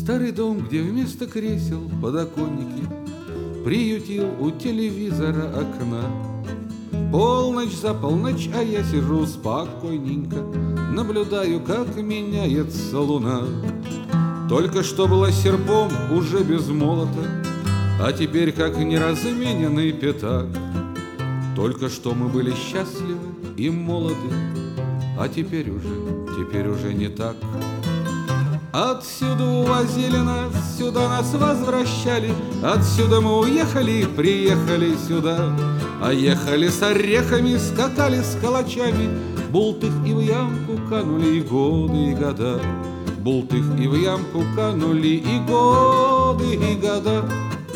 Старый дом, где вместо кресел подоконники, приютил у телевизора окна. Полночь за полночь, а я сижу спокойненько, наблюдаю, как меняется луна. Только что была серпом, уже без молота, а теперь как неразмененный пятак. Только что мы были счастливы и молоды, а теперь уже не так. Отсюда увозили нас, сюда нас возвращали, отсюда мы уехали, приехали сюда. А ехали с орехами, скакали с калачами, бултых и в ямку канули и годы, и года. Бултых и в ямку канули и годы, и года.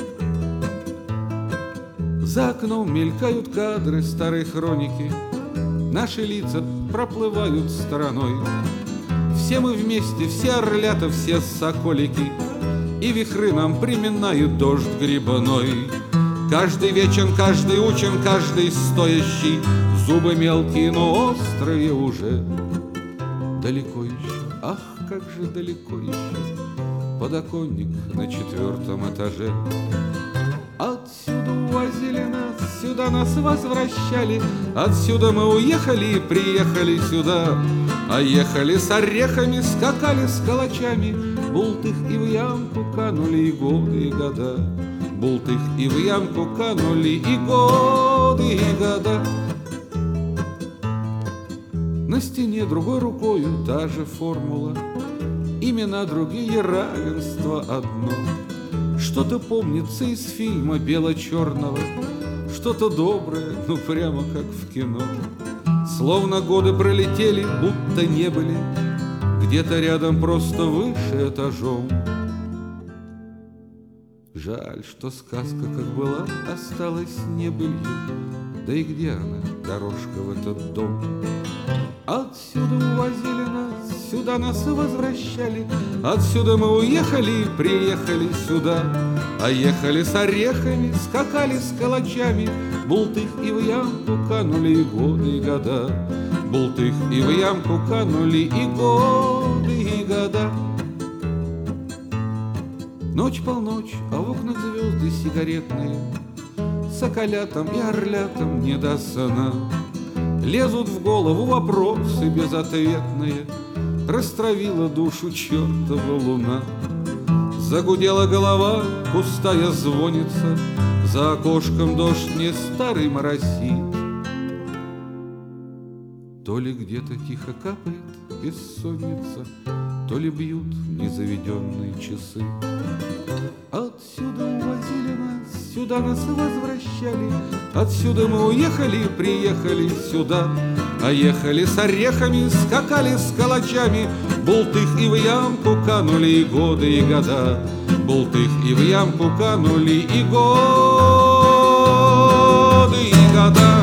За окном мелькают кадры старой хроники, наши лица проплывают стороной. Все мы вместе, все орлята, все соколики, и вихры нам приминают дождь грибной. Каждый вечен, каждый учен, каждый стоящий, зубы мелкие, но острые уже. Далеко еще, ах, как же далеко еще, подоконник на 4-м этаже. Отсюда увозили нас, сюда нас возвращали, отсюда мы уехали, приехали сюда. А ехали с орехами, скакали с калачами, бултых и в ямку канули и годы, и года. Бултых и в ямку канули и годы, и года. На стене другой рукою та же формула, имена другие, равенство одно. Что-то помнится из фильма бело-черного, что-то доброе, ну прямо как в кино. Словно годы пролетели, будто не были, где-то рядом, просто выше этажом. Жаль, что сказка, как была, осталась небылью. Да и где она, дорожка в этот дом? Отсюда увозили нас, сюда нас возвращали, отсюда мы уехали, приехали сюда. А ехали с орехами, скакали с калачами, бултых и в ямку канули и годы, и года. Бултых и в ямку канули и годы, и года. Ночь полночь, а в окнах звезды сигаретные, соколятам и орлятам не до сна. Лезут в голову вопросы безответные, растравила душу чертова луна. Загудела голова, пустая звонится, за окошком дождь не старый моросит. То ли где-то тихо капает бессонница, то ли бьют незаведенные часы. Отсюда увозили нас, сюда нас возвращали, отсюда мы уехали, приехали сюда. А ехали с орехами, скакали с калачами, бултых и в ямку канули и годы, и года. Бултых и в ямку канули и годы, и года.